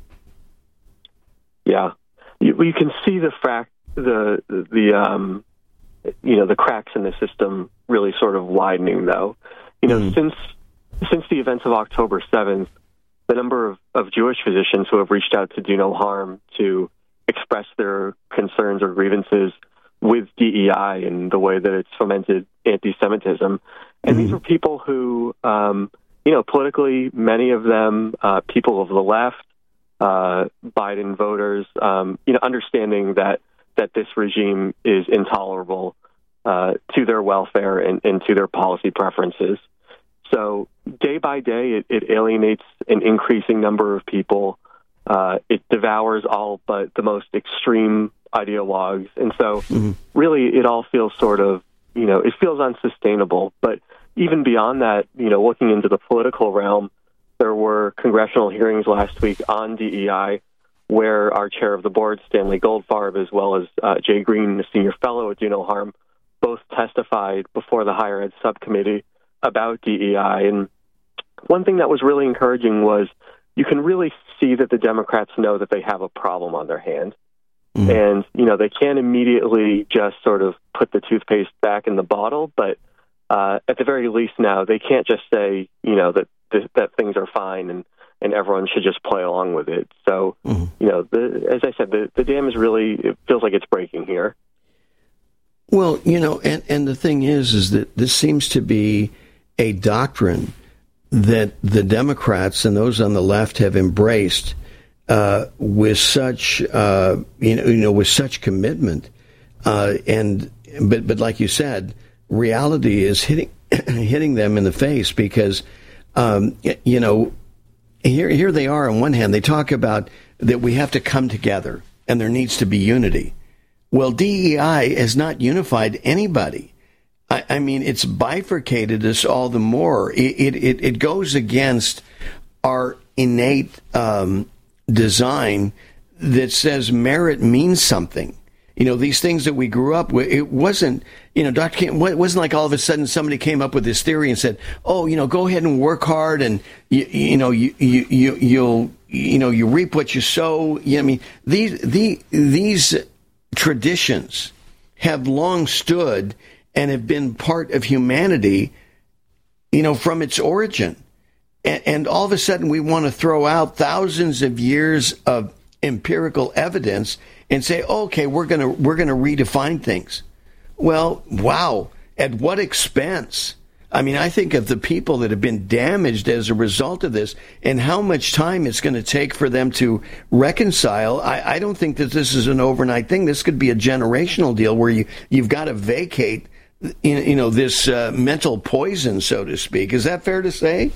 Yeah, you, you can see the fact, the the um, you know, the cracks in the system really sort of widening, though. You know, mm. since since the events of October seventh, the number of, of Jewish physicians who have reached out to do no harm to express their concerns or grievances with D E I and the way that it's fomented anti-Semitism. And mm-hmm. these are people who, um, you know, politically, many of them, uh, people of the left, uh, Biden voters, um, you know, understanding that, that this regime is intolerable uh, to their welfare and, and to their policy preferences. So day by day, it, it alienates an increasing number of people. Uh, it devours all but the most extreme ideologues. And so mm-hmm. really it all feels sort of, you know, it feels unsustainable. But even beyond that, you know, looking into the political realm, there were congressional hearings last week on D E I where our chair of the board, Stanley Goldfarb, as well as uh, Jay Green, the senior fellow at Do No Harm, both testified before the Higher Ed Subcommittee about D E I. And one thing that was really encouraging was you can really see that the Democrats know that they have a problem on their hands. Mm-hmm. And, you know, they can't immediately just sort of put the toothpaste back in the bottle, but uh, at the very least now, they can't just say, you know, that th- that things are fine and, and everyone should just play along with it. So, mm-hmm. you know, the, as I said, the, the dam is really, it feels like it's breaking here. Well, you know, and, and the thing is, is that this seems to be a doctrine that the Democrats and those on the left have embraced uh, with such, uh, you know, you know, with such commitment. Uh, and but but like you said, reality is hitting hitting them in the face because, um, you know, here here they are. On one hand, they talk about that we have to come together and there needs to be unity. Well, D E I has not unified anybody. I, I mean, it's bifurcated us all the more. It it, it goes against our innate um, design that says merit means something. You know, these things that we grew up with, it wasn't, you know, Doctor King, it wasn't like all of a sudden somebody came up with this theory and said, oh, you know, go ahead and work hard and, you, you know, you, you, you, you'll, you know, you reap what you sow. You know, I mean, these, the, these traditions have long stood and have been part of humanity, you know, from its origin. And, and all of a sudden we want to throw out thousands of years of empirical evidence and say, okay, we're going to we're going to redefine things. Well, wow, at what expense? I mean, I think of the people that have been damaged as a result of this and how much time it's going to take for them to reconcile. I, I don't think that this is an overnight thing. This could be a generational deal where you, you've got to vacate, you know, this uh, mental poison, so to speak. Is that fair to say?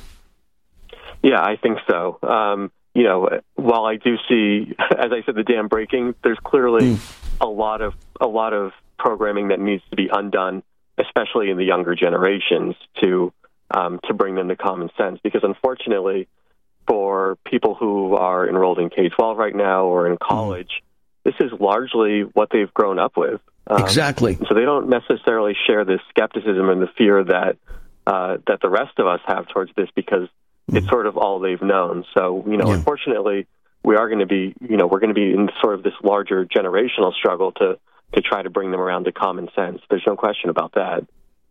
Yeah, I think so. Um, you know, while I do see, as I said, the dam breaking, there's clearly mm. a lot of a lot of programming that needs to be undone, especially in the younger generations, to um, to bring them to common sense. Because unfortunately, for people who are enrolled in K twelve right now or in college, mm. this is largely what they've grown up with. Um, exactly. So they don't necessarily share this skepticism and the fear that uh, that the rest of us have towards this, because mm. it's sort of all they've known. So, you know, yeah. unfortunately, we are going to be, you know, we're going to be in sort of this larger generational struggle to to try to bring them around to common sense. There's no question about that.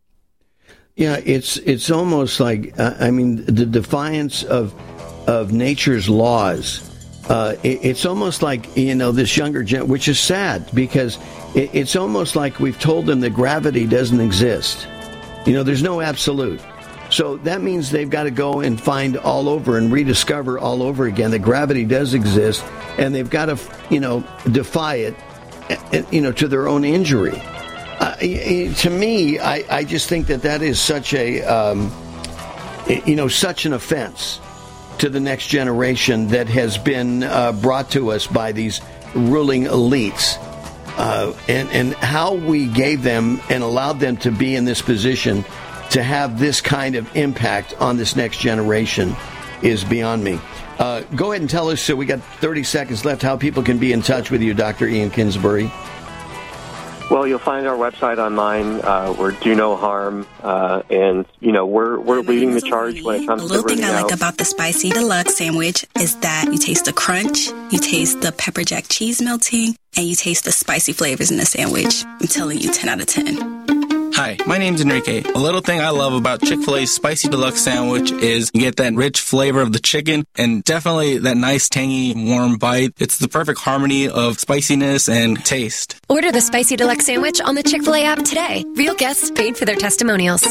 Yeah, it's it's almost like, uh, I mean, the defiance of of nature's laws. Uh, it, it's almost like, you know, this younger gen, which is sad, because it, it's almost like we've told them that gravity doesn't exist. You know, there's no absolute. So that means they've got to go and find all over and rediscover all over again that gravity does exist, and they've got to, you know, defy it, you know, to their own injury. Uh, to me, I, I just think that that is such a, um, you know, such an offense to the next generation that has been uh, brought to us by these ruling elites, uh, and, and how we gave them and allowed them to be in this position to have this kind of impact on this next generation is beyond me. Uh, go ahead and tell us, so we got thirty seconds left, how people can be in touch with you, Doctor Ian Kinsbury. Well, you'll find our website online. Uh, we're Do No Harm, uh, and you know we're we're leading the charge when it comes to the little thing I like out. about the spicy deluxe sandwich is that you taste the crunch, you taste the pepper jack cheese melting, and you taste the spicy flavors in the sandwich. I'm telling you, ten out of ten. Hi, my name's Enrique. A little thing I love about Chick-fil-A's Spicy Deluxe Sandwich is you get that rich flavor of the chicken and definitely that nice, tangy, warm bite. It's the perfect harmony of spiciness and taste. Order the Spicy Deluxe Sandwich on the Chick-fil-A app today. Real guests paid for their testimonials.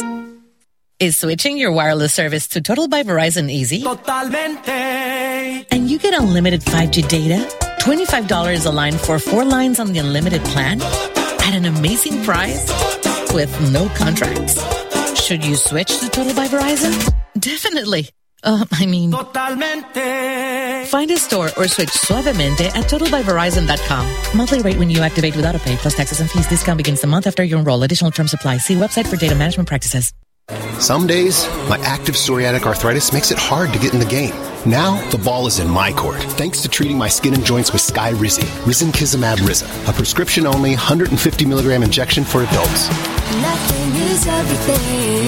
Is switching your wireless service to Total by Verizon easy? Totalmente. And you get unlimited five G data, twenty-five dollars a line for four lines on the unlimited plan at an amazing price with no contracts. Should you switch to Total by Verizon? Definitely. Uh, I mean, Totalmente. Find a store or switch suavemente at total by verizon dot com. Monthly rate when you activate without a pay plus taxes and fees. Discount begins the month after you enroll. Additional terms apply. See website for data management practices. Some days, my active psoriatic arthritis makes it hard to get in the game. Now, the ball is in my court, thanks to treating my skin and joints with Skyrizi, Risankizumab Riza, a prescription-only one hundred fifty milligram injection for adults. Nothing is everything.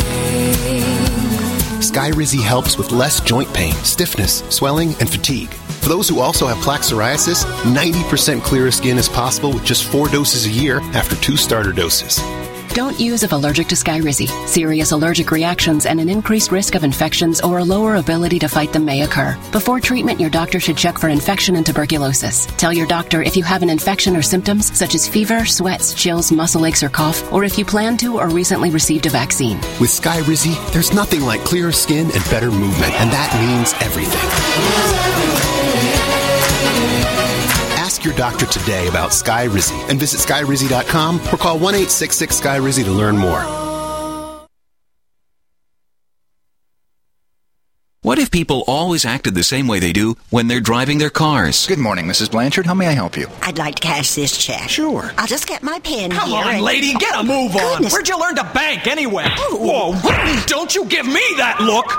Skyrizi helps with less joint pain, stiffness, swelling, and fatigue. For those who also have plaque psoriasis, ninety percent clearer skin is possible with just four doses a year after two starter doses. Don't use if allergic to Skyrizi. Serious allergic reactions and an increased risk of infections or a lower ability to fight them may occur. Before treatment, your doctor should check for infection and tuberculosis. Tell your doctor if you have an infection or symptoms such as fever, sweats, chills, muscle aches, or cough, or if you plan to or recently received a vaccine. With Skyrizi, there's nothing like clearer skin and better movement, and that means everything. Ask your doctor today about Skyrizi and visit skyrizi dot com or call one eight six six Sky Rizi to learn more. What if people always acted the same way they do when they're driving their cars? Good morning, Missus Blanchard. How may I help you? I'd like to cash this check. Sure. I'll just get my pen Come here. on, and... lady, get a move on. Goodness. Where'd you learn to bank anyway? Ooh. Whoa, don't you give me that look.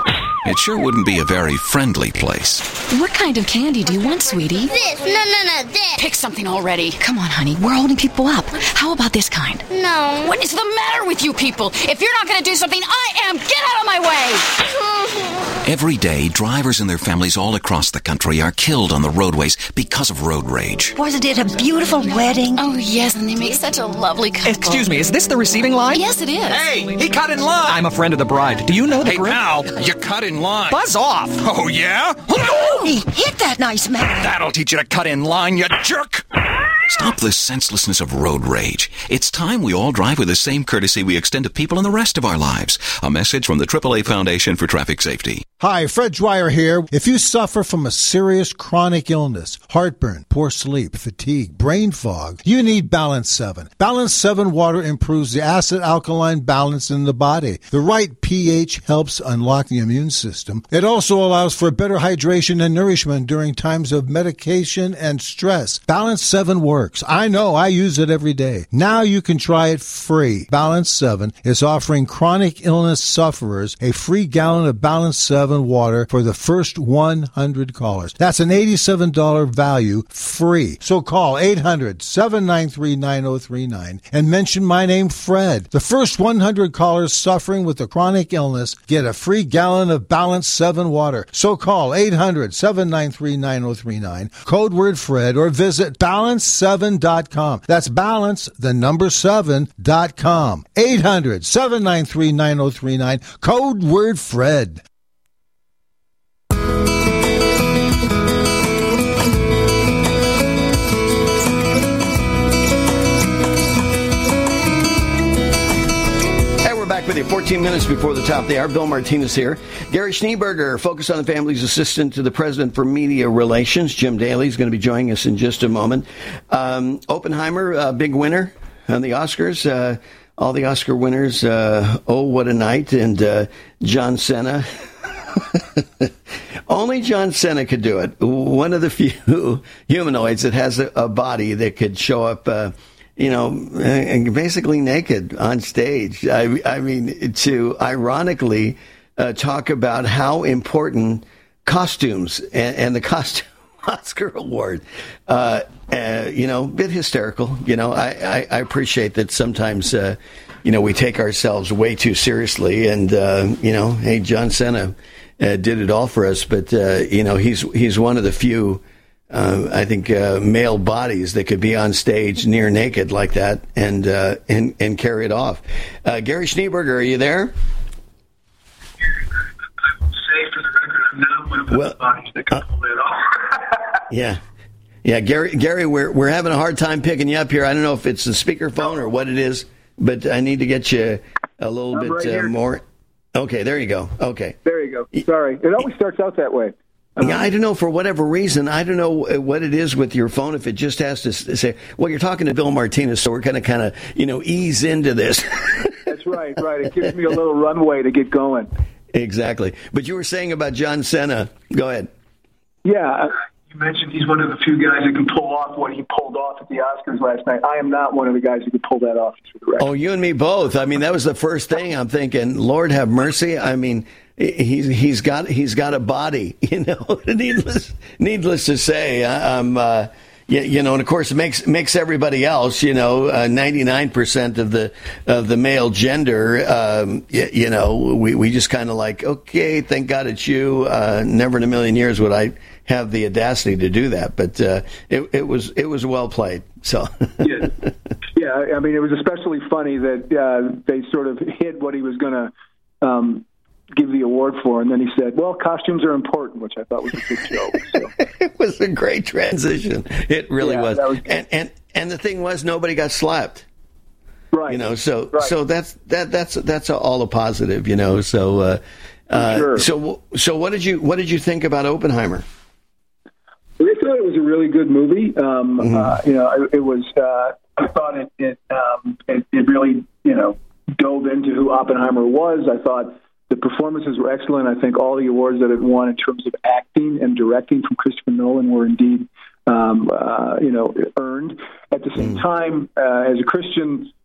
it sure wouldn't be a very friendly place. What kind of candy do you want, sweetie? This. No, no, no, this. Pick something already. Come on, honey. We're holding people up. How about this kind? No. What is the matter with you people? If you're not going to do something, I am. Get out of my way. Every day, drivers and their families all across the country are killed on the roadways because of road rage. Wasn't it a beautiful wedding? Oh, yes, and they make such a lovely couple. Excuse me, is this the receiving line? Yes, it is. Hey, he cut in line. I'm a friend of the bride. Do you know the Hey, groom? now, you cut in line. Buzz off. Oh, yeah? He hit that nice man. That'll teach you to cut in line, you jerk. Stop the senselessness of road rage. It's time we all drive with the same courtesy we extend to people in the rest of our lives. A message from the triple A Foundation for Traffic Safety. Hi, Fred Dwyer here. If you suffer from a serious chronic illness, heartburn, poor sleep, fatigue, brain fog, you need Balance seven. Balance seven water improves the acid-alkaline balance in the body. The right pH helps unlock the immune system. It also allows for better hydration and nourishment during times of medication and stress. Balance seven works. I know. I use it every day. Now you can try it free. Balance seven is offering chronic illness sufferers a free gallon of Balance seven water for the first one hundred callers. That's an eighty-seven dollars value free. So call eight hundred, seven nine three, nine oh three nine and mention my name, Fred. The first one hundred callers suffering with a chronic illness get a free gallon of Balance seven water. So call eight hundred, seven nine three, nine oh three nine, code word Fred, or visit balance seven dot com. That's balance, the number seven dot com. eight hundred, seven nine three, nine oh three nine, code word Fred. With you fourteen minutes before the top of the hour. Bill Martinez here. Gary Schneeberger, Focus on the Family's assistant to the president for media relations. Jim Daly is going to be joining us in just a moment. Um, Oppenheimer, uh, big winner on the Oscars. Uh, all the Oscar winners. Uh, oh, what a night. And uh, John Cena. Only John Cena could do it. One of the few humanoids that has a, a body that could show up uh, you know, basically naked on stage. I, I mean, to ironically uh, talk about how important costumes and, and the costume Oscar award, uh, uh, you know, a bit hysterical. You know, I, I, I appreciate that sometimes, uh, you know, we take ourselves way too seriously. And, uh, you know, hey, John Cena uh, did it all for us. But, uh, you know, he's he's one of the few Uh, I think uh, male bodies that could be on stage near naked like that and uh, and and carry it off. Uh, Gary Schneeberger, are you there? I will say for the record, I'm not one of those well, bodies that can uh, pull it off. yeah, yeah, Gary. Gary, we're we're having a hard time picking you up here. I don't know if it's the speakerphone or what it is, but I need to get you a little I'm bit right uh, more. Okay, there you go. Okay, there you go. Sorry, it always starts out that way. Yeah, I don't know, for whatever reason, I don't know what it is with your phone, if it just has to say, well, you're talking to Bill Martinez, so we're going to kind of, you know, ease into this. That's right, right. It gives me a little runway to get going. Exactly. But you were saying about John Cena. Go ahead. Yeah, you mentioned he's one of the few guys that can pull off what he pulled off at the Oscars last night. I am not one of the guys who could pull that off. Oh, you and me both. I mean, that was the first thing I'm thinking, Lord have mercy. I mean, He's he's got he's got a body, you know. needless needless to say, I'm uh, you, you know, and of course it makes makes everybody else, you know, ninety-nine percent of the of the male gender, um, you, you know, we we just kind of like, okay, thank God it's you. Uh, never in a million years would I have the audacity to do that, but uh, it it was it was well played. So yeah, yeah. I mean, it was especially funny that uh, they sort of hid what he was going to. Um, give the award for, and then he said, well, costumes are important, which I thought was a good joke. So. It was a great transition. It really yeah, was. was and, and and the thing was, nobody got slapped. Right. You know, so right. so that's that that's that's all a positive, you know. So uh, uh, sure. so so what did you what did you think about Oppenheimer? Well, I thought it was a really good movie. Um, mm-hmm. uh, you know, it, it was. Uh, I thought it it, um, it it really you know dove into who Oppenheimer was. I thought the performances were excellent. I think all the awards that it won in terms of acting and directing from Christopher Nolan were indeed, um, uh, you know, earned. At the same time, uh, as a Christian,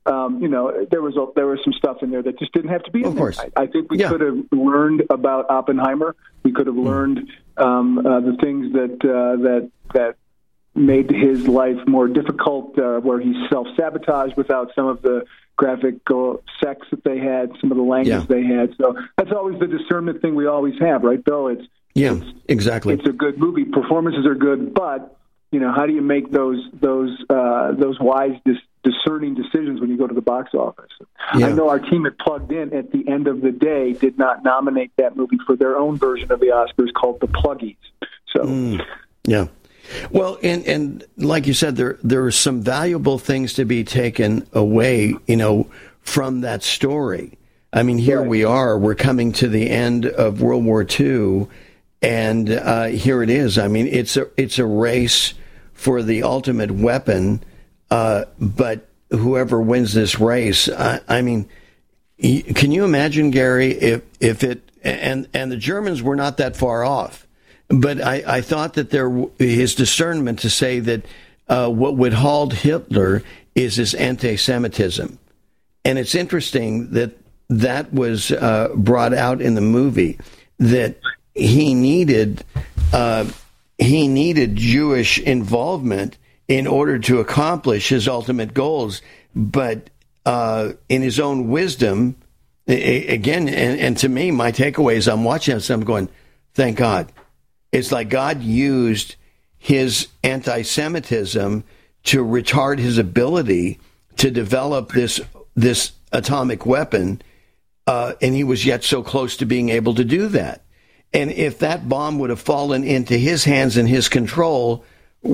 um, you know, there was a, there was some stuff in there that just didn't have to be in of course. there. I, I think we Yeah. could have learned about Oppenheimer. We could have learned um, uh, the things that uh, that that made his life more difficult, uh, where he self-sabotaged without some of the graphic uh, sex that they had, some of the language Yeah. they had. So that's always the discernment thing we always have, right, Bill? It's Yeah, exactly. It's a good movie. Performances are good, but you know, how do you make those those uh, those wise, dis- discerning decisions when you go to the box office? Yeah. I know our team at Plugged In, at the end of the day, did not nominate that movie for their own version of the Oscars called The Pluggies. So, Mm, yeah. Well, and and like you said, there there are some valuable things to be taken away, you know, from that story. I mean, here Right. we are. We're coming to the end of World War Two, and uh, here it is. I mean, it's a it's a race for the ultimate weapon. Uh, but whoever wins this race, I, I mean, y- can you imagine, Gary, if if it and and the Germans were not that far off. But I, I thought that there his discernment to say that uh, what would halt Hitler is his anti-Semitism, and it's interesting that that was uh, brought out in the movie that he needed uh, he needed Jewish involvement in order to accomplish his ultimate goals, but uh, in his own wisdom, a- again, and, and to me, my takeaway is I'm watching this, I'm going, thank God. It's like God used his anti-Semitism to retard his ability to develop this this atomic weapon, uh, and he was yet so close to being able to do that. And if that bomb would have fallen into his hands and his control,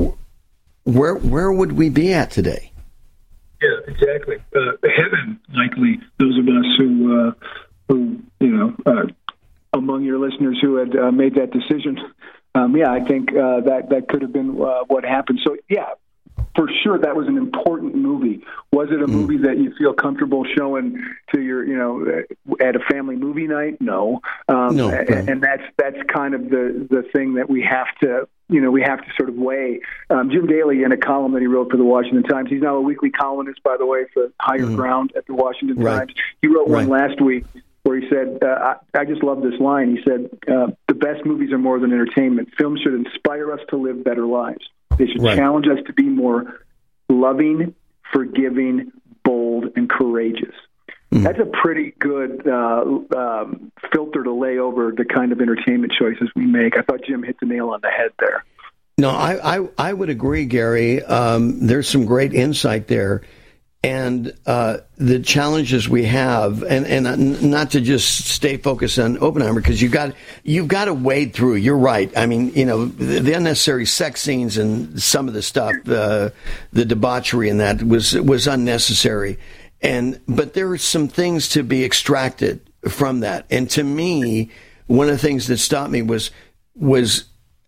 where where would we be at today? yeah, exactly. Uh, heaven, likely, those of us who, uh, who you know, uh, among your listeners who had uh, made that decision. Um, yeah, I think uh, that that could have been uh, what happened. So, yeah, for sure, that was an important movie. Was it a mm. movie that you feel comfortable showing to your, you know, at a family movie night? No, um, no, no. And that's that's kind of the the thing that we have to, you know, we have to sort of weigh. Um, Jim Daly, in a column that he wrote for the Washington Times, he's now a weekly columnist, by the way, for Higher mm. Ground at the Washington right. Times. He wrote right. one last week where he said, uh, I, I just love this line. He said, uh, the best movies are more than entertainment. Films should inspire us to live better lives. They should right. challenge us to be more loving, forgiving, bold, and courageous. Mm-hmm. That's a pretty good uh, um, filter to lay over the kind of entertainment choices we make. I thought Jim hit the nail on the head there. No, I, I, I would agree, Gary. Um, there's some great insight there. And uh, the challenges we have, and, and not to just stay focused on Oppenheimer, because you got you've got to wade through. You're right. I mean, you know, the, the unnecessary sex scenes and some of the stuff, uh, the debauchery in that was was unnecessary. And but there are some things to be extracted from that. And to me, one of the things that stopped me was was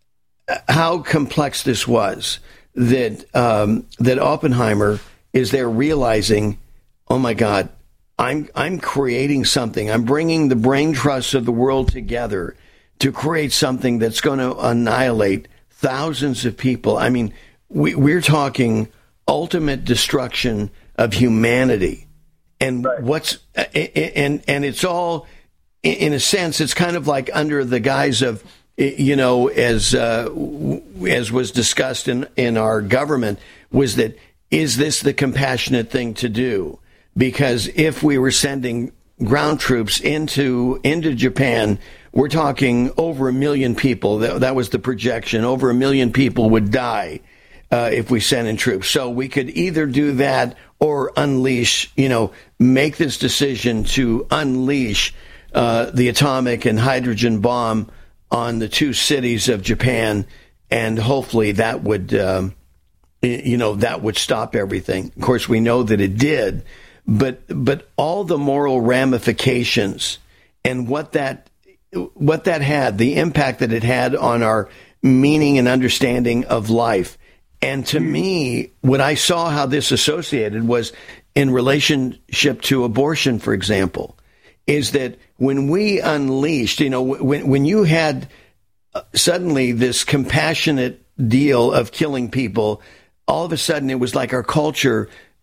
how complex this was. That um, that Oppenheimer is there realizing, oh my God, I'm I'm creating something. I'm bringing the brain trusts of the world together to create something that's going to annihilate thousands of people. I mean, we, we're talking ultimate destruction of humanity, and right. what's and and it's all, in a sense, it's kind of like under the guise of, you know, as uh, as was discussed in in our government, was that. Is this the compassionate thing to do? Because if we were sending ground troops into into Japan, we're talking over a million people. That, that was the projection. Over a million people would die uh, if we sent in troops. So we could either do that or unleash, you know, make this decision to unleash uh, the atomic and hydrogen bomb on the two cities of Japan, and hopefully that would... Um, you know, that would stop everything. Of course, we know that it did, but but all the moral ramifications and what that what that had, the impact that it had on our meaning and understanding of life. And to me, what I saw how this associated was in relationship to abortion, for example, is that when we unleashed, you know, when when you had suddenly this compassionate deal of killing people, all of a sudden, it was like our culture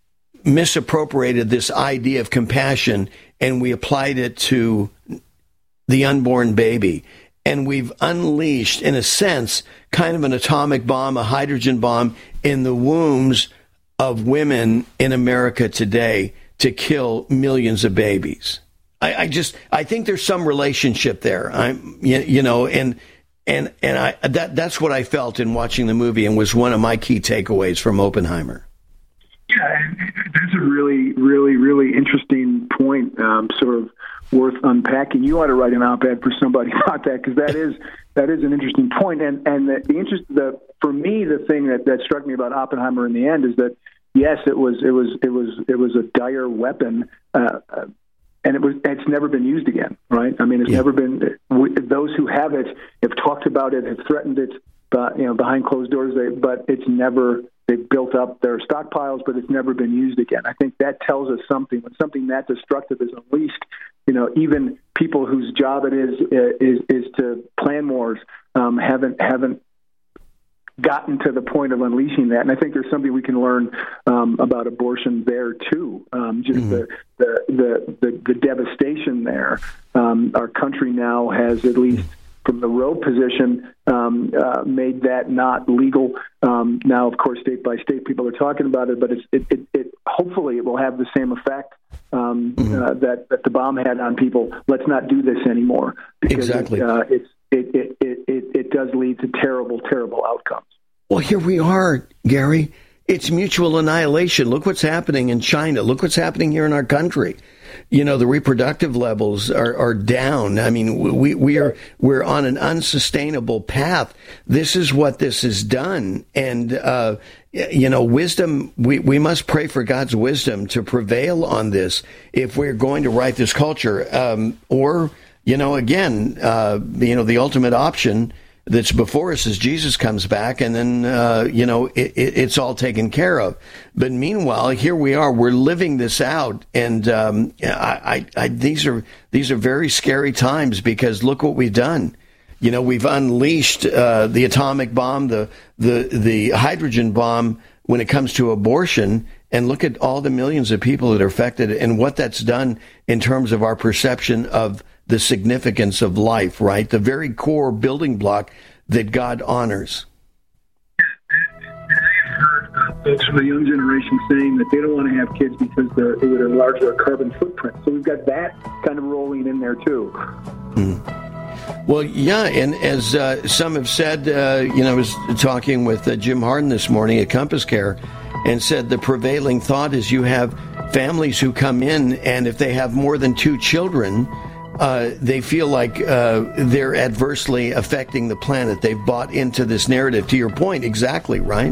misappropriated this idea of compassion and we applied it to the unborn baby. And we've unleashed, in a sense, kind of an atomic bomb, a hydrogen bomb in the wombs of women in America today to kill millions of babies. I, I just, I think there's some relationship there. I'm, you, you know, and and and I that that's what I felt in watching the movie, and was one of my key takeaways from Oppenheimer. Yeah, that's a really, really, really interesting point. Um, sort of worth unpacking. You ought to write an op-ed for somebody about that, because that is that is an interesting point. And and the, the interest, the for me, the thing that, that struck me about Oppenheimer in the end is that yes, it was it was it was it was a dire weapon, uh, and it was it's never been used again. Right? I mean, it's yeah. never been. Those who have it have talked about it, have threatened it, but you know, behind closed doors. They, but it's never. They've built up their stockpiles, but it's never been used again. I think that tells us something. When something that destructive is unleashed, you know, even people whose job it is is, is to plan wars um, haven't haven't gotten to the point of unleashing that. And I think there's something we can learn um, about abortion there too. Um, just mm-hmm. the, the, the the the devastation there. Um, our country now has, at least from the Roe position, um, uh, made that not legal. Um, now, of course, state by state, people are talking about it, but it's, it, it, it hopefully it will have the same effect um, mm-hmm. uh, that, that the bomb had on people. Let's not do this anymore, because exactly. it, uh, it's, it, it, it, it, it does lead to terrible, terrible outcomes. Well, here we are, Gary. It's mutual annihilation. Look what's happening in China. Look what's happening here in our country. You know, the reproductive levels are, are down. I mean, we, we are, we're on an unsustainable path. This is what this has done. And, uh, you know, wisdom, we, we must pray for God's wisdom to prevail on this if we're going to right this culture. Um, or, you know, again, uh, you know, the ultimate option that's before us is Jesus comes back, and then, uh, you know, it, it, it's all taken care of. But meanwhile, here we are, we're living this out. And um, I, I, I, these are these are very scary times, because look what we've done. You know, we've unleashed uh, the atomic bomb, the, the, the hydrogen bomb when it comes to abortion. And look at all the millions of people that are affected and what that's done in terms of our perception of the significance of life, right? The very core building block that God honors. I've heard uh, folks from the young generation saying that they don't want to have kids because they're, it would enlarge their carbon footprint. So we've got that kind of rolling in there, too. Mm. Well, yeah, and as uh, some have said, uh, you know, I was talking with uh, Jim Harden this morning at Compass Care, and said the prevailing thought is you have families who come in, and if they have more than two children, uh, they feel like uh, they're adversely affecting the planet. They've bought into this narrative. To your point, exactly, right?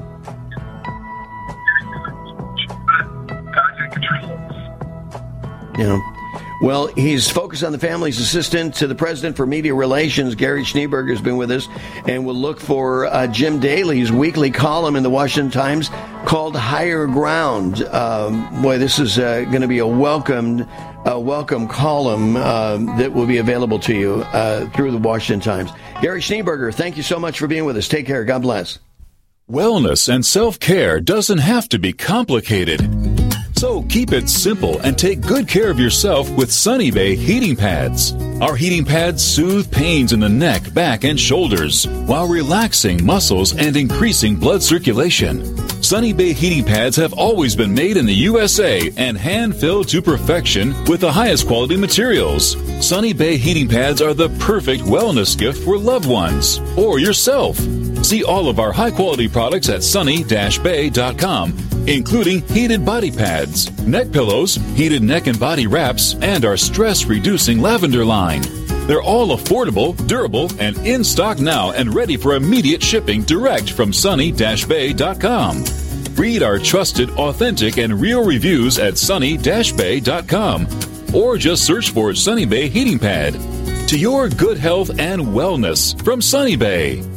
You know. Well, he's focused on the family's assistant to the president for media relations. Gary Schneeberger has been with us, and we'll look for uh, Jim Daly's weekly column in the Washington Times called Higher Ground. Um, boy, this is uh, going to be a welcomed, a welcome column uh, that will be available to you uh, through the Washington Times. Gary Schneeberger, thank you so much for being with us. Take care. God bless. Wellness and self-care doesn't have to be complicated. So keep it simple and take good care of yourself with Sunny Bay heating pads. Our heating pads soothe pains in the neck, back, and shoulders while relaxing muscles and increasing blood circulation. Sunny Bay heating pads have always been made in the U S A and hand-filled to perfection with the highest quality materials. Sunny Bay heating pads are the perfect wellness gift for loved ones or yourself. See all of our high-quality products at sunny dash bay dot com, including heated body pads, neck pillows, heated neck and body wraps, and our stress-reducing lavender line. They're all affordable, durable, and in stock now and ready for immediate shipping direct from sunny dash bay dot com. Read our trusted, authentic, and real reviews at sunny dash bay dot com, or just search for Sunny Bay Heating Pad. To your good health and wellness from Sunny Bay.